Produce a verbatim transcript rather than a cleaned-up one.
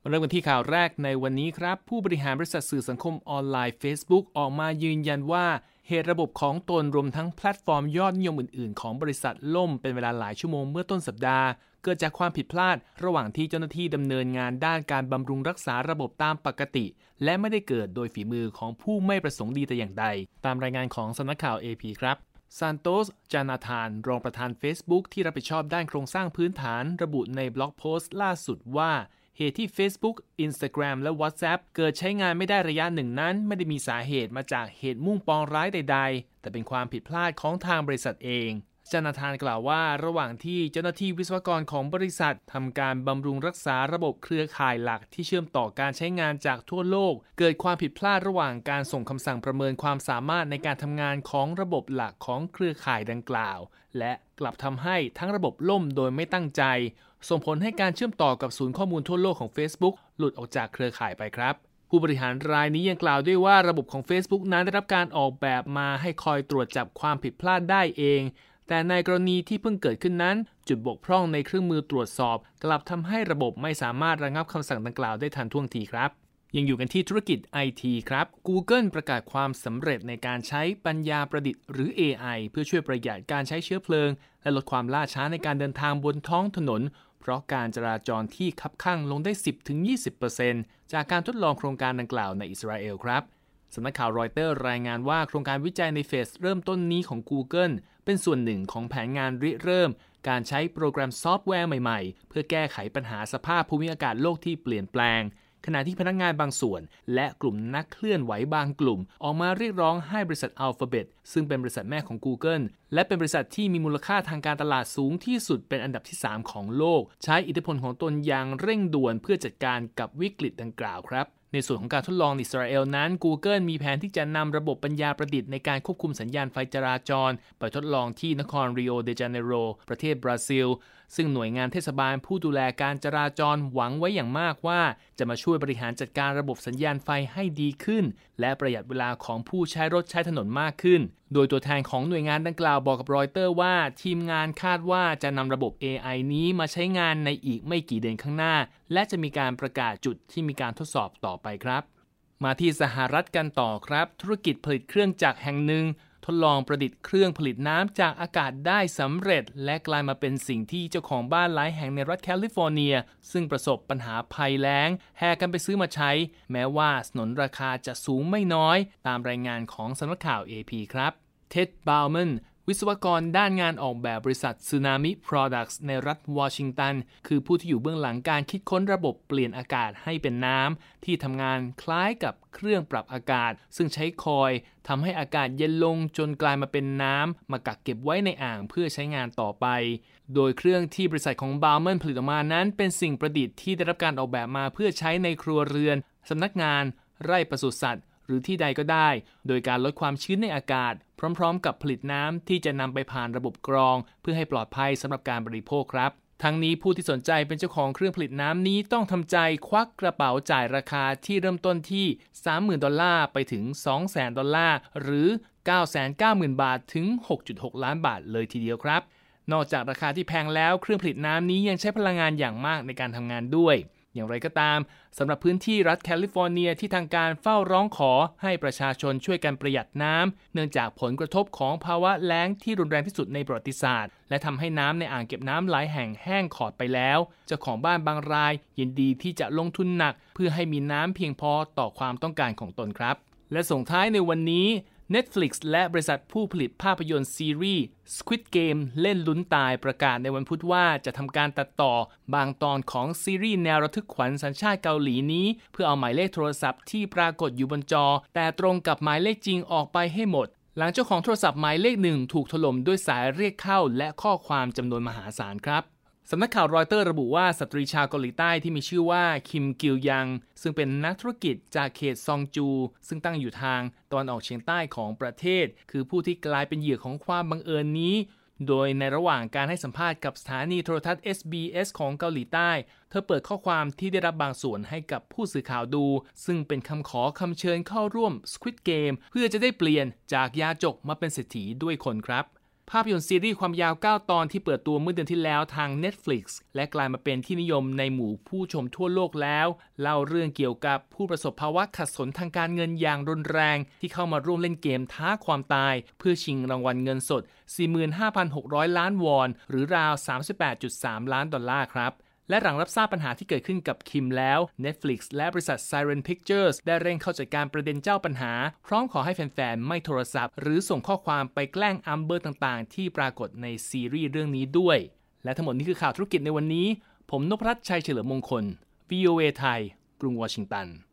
เริ่มกันที่ข่าวแรกในวันนี้ครับผู้บริหารบริษัทสื่อสังคมออนไลน์ Facebook ออกมายืนยันว่าเหตุระบบของตนรวมทั้งแพลตฟอร์มยอดนิยมอื่นๆของบริษัทล่มเป็นเวลาหลายชั่วโมงเมื่อต้นสัปดาห์เกิดจากความผิดพลาดระหว่างที่เจ้าหน้าที่ดำเนินงานด้านการบำรุงรักษาระบบตามปกติและไม่ได้เกิดโดยฝีมือของผู้ไม่ประสงค์ดีแต่อย่างใดตามรายงานของสำนักข่าว เอ พี ครับซานโตส จานาธานรองประธาน Facebook ที่รับผิดชอบด้านโครงสร้างพื้นฐานระบุในบล็อกโพสต์ล่าสุดว่าเหตุที่ Facebook Instagram และ WhatsApp เกิดใช้งานไม่ได้ระยะหนึ่งนั้นไม่ได้มีสาเหตุมาจากเหตุมุ่งปองร้ายใดๆแต่เป็นความผิดพลาดของทางบริษัทเองจานาธานกล่าวว่าระหว่างที่เจ้าหน้าที่วิศวกรของบริษัททำการบำรุงรักษาระบบเครือข่ายหลักที่เชื่อมต่อการใช้งานจากทั่วโลกเกิดความผิดพลาดระหว่างการส่งคำสั่งประเมินความสามารถในการทำงานของระบบหลักของเครือข่ายดังกล่าวและกลับทำให้ทั้งระบบล่มโดยไม่ตั้งใจส่งผลให้การเชื่อมต่อกับศูนย์ข้อมูลทั่วโลกของ Facebook หลุดออกจากเครือข่ายไปครับผู้บริหารรายนี้ยังกล่าวด้วยว่าระบบของ Facebook นั้นได้รับการออกแบบมาให้คอยตรวจจับความผิดพลาดได้เองแต่ในกรณีที่เพิ่งเกิดขึ้นนั้นจุดบกพร่องในเครื่องมือตรวจสอบกลับทำให้ระบบไม่สามารถระงับคำสั่งดังกล่าวได้ทันท่วงทีครับยังอยู่กันที่ธุรกิจ ไอ ที ครับ Google ประกาศความสำเร็จในการใช้ปัญญาประดิษฐ์หรือ เอ ไอ เพื่อช่วยประหยัดการใช้เชื้อเพลิงและลดความล่าช้าในการเดินทางบนท้องถนนเพราะการจราจรที่คับคั่งลงได้ สิบถึงยี่สิบเปอร์เซ็นต์ จากการทดลองโครงการดังกล่าวในอิสราเอลครับสำนักข่าวรอยเตอร์รายงานว่าโครงการวิจัยในเฟสเริ่มต้นนี้ของ Google เป็นส่วนหนึ่งของแผนงานริเริ่มการใช้โปรแกรมซอฟต์แวร์ใหม่ๆเพื่อแก้ไขปัญหาสภาพภูมิอากาศโลกที่เปลี่ยนแปลงขณะที่พนักงานบางส่วนและกลุ่มนักเคลื่อนไหวบางกลุ่มออกมาเรียกร้องให้บริษัท Alphabet ซึ่งเป็นบริษัทแม่ของ Google และเป็นบริษัทที่มีมูลค่าทางการตลาดสูงที่สุดเป็นอันดับที่สามของโลกใช้อิทธิพลของตนอย่างเร่งด่วนเพื่อจัดการกับวิกฤตดังกล่าวครับในส่วนของการทดลองในอิสราเอลนั้น Google มีแผนที่จะนำระบบปัญญาประดิษฐ์ในการควบคุมสัญญาณไฟจราจรไปทดลองที่นครริโอเดจาเนโรประเทศบราซิลซึ่งหน่วยงานเทศบาลผู้ดูแลการจราจรหวังไว้อย่างมากว่าจะมาช่วยบริหารจัดการระบบสัญญาณไฟให้ดีขึ้นและประหยัดเวลาของผู้ใช้รถใช้ถนนมากขึ้นโดยตัวแทนของหน่วยงานดังกล่าวบอกกับรอยเตอร์ว่าทีมงานคาดว่าจะนำระบบ เอ ไอ นี้มาใช้งานในอีกไม่กี่เดือนข้างหน้าและจะมีการประกาศจุดที่มีการทดสอบต่อไปครับมาที่สหรัฐกันต่อครับธุรกิจผลิตเครื่องจักรแห่งหนึ่งทดลองประดิษฐ์เครื่องผลิตน้ำจากอากาศได้สำเร็จและกลายมาเป็นสิ่งที่เจ้าของบ้านหลายแห่งในรัฐแคลิฟอร์เนียซึ่งประสบปัญหาภัยแล้งแห่กันไปซื้อมาใช้แม้ว่าสนนราคาจะสูงไม่น้อยตามรายงานของสำนักข่าว เอ พี ครับเท็ด บาวแมนวิศวกรด้านงานออกแบบบริษัท Tsunami Products ในรัฐวอชิงตันคือผู้ที่อยู่เบื้องหลังการคิดค้นระบบเปลี่ยนอากาศให้เป็นน้ำที่ทำงานคล้ายกับเครื่องปรับอากาศซึ่งใช้คอยทำให้อากาศเย็นลงจนกลายมาเป็นน้ำมากักเก็บไว้ในอ่างเพื่อใช้งานต่อไปโดยเครื่องที่บริษัทของบาวแมนผลิตออกมานั้นเป็นสิ่งประดิษฐ์ที่ได้รับการออกแบบมาเพื่อใช้ในครัวเรือนสำนักงานไร่ปศุสัตว์หรือที่ใดก็ได้โดยการลดความชื้นในอากาศพร้อมๆกับผลิตน้ำที่จะนำไปผ่านระบบกรองเพื่อให้ปลอดภัยสำหรับการบริโภคครับทั้งนี้ผู้ที่สนใจเป็นเจ้าของเครื่องผลิตน้ำนี้ต้องทำใจควักกระเป๋าจ่ายราคาที่เริ่มต้นที่ สามหมื่น ดอลลาร์ไปถึง สองแสน ดอลลาร์หรือ เก้าแสนเก้าหมื่น บาทถึง หกจุดหก ล้านบาทเลยทีเดียวครับนอกจากราคาที่แพงแล้วเครื่องผลิตน้ำนี้ยังใช้พลังงานอย่างมากในการทำงานด้วยอย่างไรก็ตามสำหรับพื้นที่รัฐแคลิฟอร์เนียที่ทางการเฝ้าร้องขอให้ประชาชนช่วยกันประหยัดน้ำเนื่องจากผลกระทบของภาวะแล้งที่รุนแรงที่สุดในประวัติศาสตร์และทำให้น้ำในอ่างเก็บน้ำหลายแห่งแห้งขอดไปแล้วเจ้าของบ้านบางรายยินดีที่จะลงทุนหนักเพื่อให้มีน้ำเพียงพอต่อความต้องการของตนครับและส่งท้ายในวันนี้ Netflix และบริษัทผู้ผลิตภาพยนตร์ซีรีส์ Squid Game เล่นลุ้นตายประกาศในวันพุธว่าจะทำการตัดต่อบางตอนของซีรีส์แนวระทึกขวัญสัญชาติเกาหลีนี้เพื่อเอาหมายเลขโทรศัพท์ที่ปรากฏอยู่บนจอแต่ตรงกับหมายเลขจริงออกไปให้หมดหลังเจ้าของโทรศัพท์หมายเลขหนึ่งถูกถล่มด้วยสายเรียกเข้าและข้อความจำนวนมหาศาลครับสำนักข่าวรอยเตอร์ระบุว่าสตรีชาวเกาหลีใต้ที่มีชื่อว่าคิมกิลยังซึ่งเป็นนักธุรกิจจากเขตซองจูซึ่งตั้งอยู่ทางตะวันออกเฉียงใต้ของประเทศคือผู้ที่กลายเป็นเหยื่อของความบังเอิญนี้โดยในระหว่างการให้สัมภาษณ์กับสถานีโทรทัศน์ เอส บี เอส ของเกาหลีใต้เธอเปิดข้อความที่ได้รับบางส่วนให้กับผู้สื่อข่าวดูซึ่งเป็นคำขอคำเชิญเข้าร่วม Squid Game เพื่อจะได้เปลี่ยนจากยาจกมาเป็นเศรษฐีด้วยคนครับภาพยนตร์ซีรีส์ความยาวเก้าตอนที่เปิดตัวเมื่อเดือนที่แล้วทาง Netflix และกลายมาเป็นที่นิยมในหมู่ผู้ชมทั่วโลกแล้วเล่าเรื่องเกี่ยวกับผู้ประสบภาวะขัดสนทางการเงินอย่างรุนแรงที่เข้ามาร่วมเล่นเกมท้าความตายเพื่อชิงรางวัลเงินสด สี่หมื่นห้าพันหกร้อย ล้านวอนหรือราว สามสิบแปดจุดสาม ล้านดอลลาร์ครับและหลังรับทราบปัญหาที่เกิดขึ้นกับคิมแล้ว Netflix และบริษัท Siren Pictures ได้เร่งเข้าจัดการประเด็นเจ้าปัญหาพร้อมขอให้แฟนๆไม่โทรศัพท์หรือส่งข้อความไปแกล้งอัมเบอร์ต่างๆที่ปรากฏในซีรีส์เรื่องนี้ด้วยและทั้งหมดนี้คือข่าวธุรกิจในวันนี้ผมนพรัตน์ชัยเฉลิมมงคล วี โอ เอ ไทยกรุงวอชิงตัน